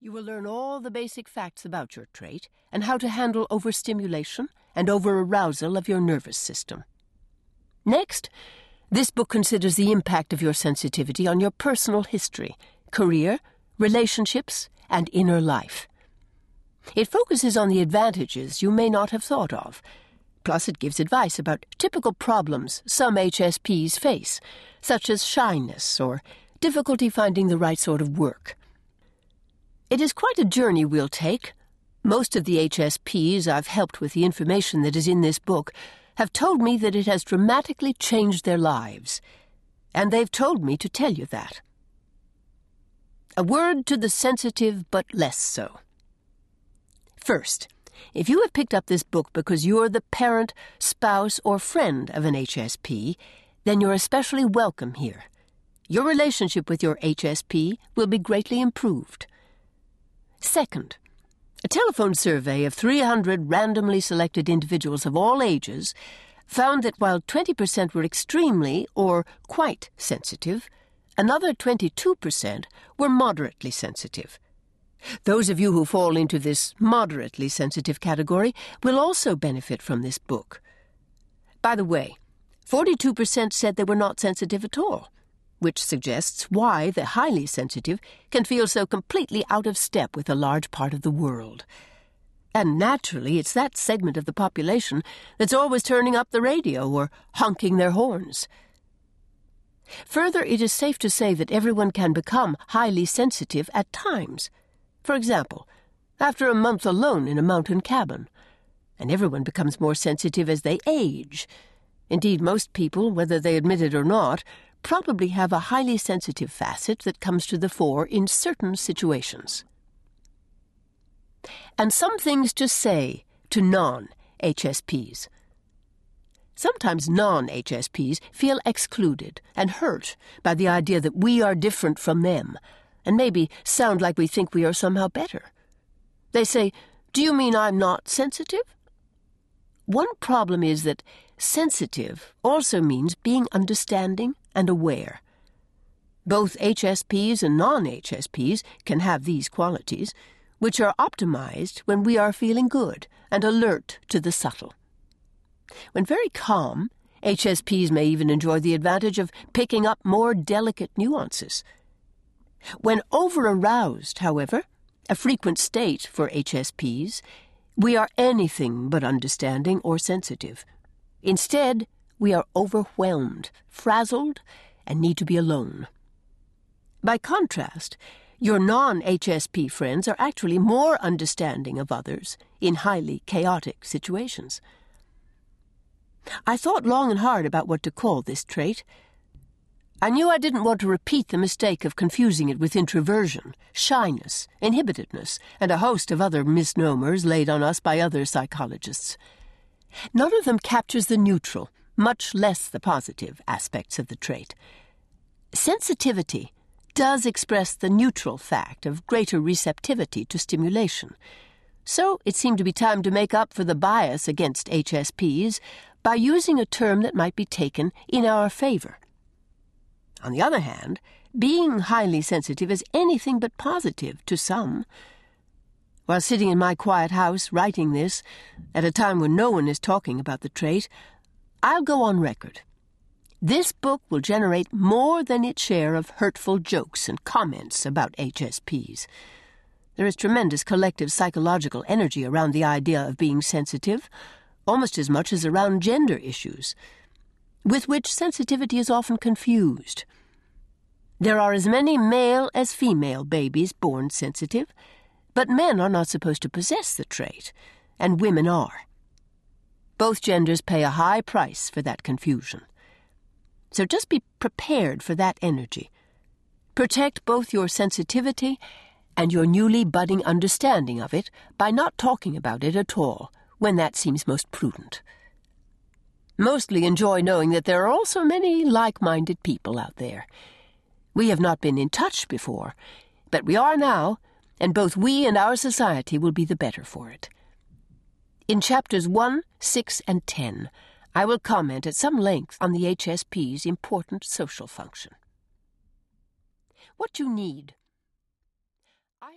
You will learn all the basic facts about your trait and how to handle overstimulation and over-arousal of your nervous system. Next, this book considers the impact of your sensitivity on your personal history, career, relationships, and inner life. It focuses on the advantages you may not have thought of. Plus, it gives advice about typical problems some HSPs face, such as shyness or difficulty finding the right sort of work. It is quite a journey we'll take. Most of the HSPs I've helped with the information that is in this book have told me that it has dramatically changed their lives, and they've told me to tell you that. A word to the sensitive but less so. First, if you have picked up this book because you're the parent, spouse, or friend of an HSP, then you're especially welcome here. Your relationship with your HSP will be greatly improved. Second, a telephone survey of 300 randomly selected individuals of all ages found that while 20% were extremely or quite sensitive, another 22% were moderately sensitive. Those of you who fall into this moderately sensitive category will also benefit from this book. By the way, 42% said they were not sensitive at all, which suggests why the highly sensitive can feel so completely out of step with a large part of the world. And naturally, it's that segment of the population that's always turning up the radio or honking their horns. Further, it is safe to say that everyone can become highly sensitive at times. For example, after a month alone in a mountain cabin. And everyone becomes more sensitive as they age. Indeed, most people, whether they admit it or not, probably have a highly sensitive facet that comes to the fore in certain situations. And some things to say to non-HSPs. Sometimes non-HSPs feel excluded and hurt by the idea that we are different from them, and maybe sound like we think we are somehow better. They say, "Do you mean I'm not sensitive?" One problem is that sensitive also means being understanding and aware. Both HSPs and non-HSPs can have these qualities, which are optimized when we are feeling good and alert to the subtle. When very calm, HSPs may even enjoy the advantage of picking up more delicate nuances. When over-aroused, however, a frequent state for HSPs, we are anything but understanding or sensitive. Instead, we are overwhelmed, frazzled, and need to be alone. By contrast, your non-HSP friends are actually more understanding of others in highly chaotic situations. I thought long and hard about what to call this trait. I knew I didn't want to repeat the mistake of confusing it with introversion, shyness, inhibitedness, and a host of other misnomers laid on us by other psychologists. None of them captures the neutral, much less the positive, aspects of the trait. Sensitivity does express the neutral fact of greater receptivity to stimulation. So it seemed to be time to make up for the bias against HSPs by using a term that might be taken in our favor. On the other hand, being highly sensitive is anything but positive to some. While sitting in my quiet house writing this, at a time when no one is talking about the trait, I'll go on record. This book will generate more than its share of hurtful jokes and comments about HSPs. There is tremendous collective psychological energy around the idea of being sensitive, almost as much as around gender issues, with which sensitivity is often confused. There are as many male as female babies born sensitive, but men are not supposed to possess the trait, and women are. Both genders pay a high price for that confusion. So just be prepared for that energy. Protect both your sensitivity and your newly budding understanding of it by not talking about it at all, when that seems most prudent. Mostly enjoy knowing that there are also many like-minded people out there. We have not been in touch before, but we are now, and both we and our society will be the better for it. In chapters 1, 6, and 10, I will comment at some length on the HSP's important social function. What you need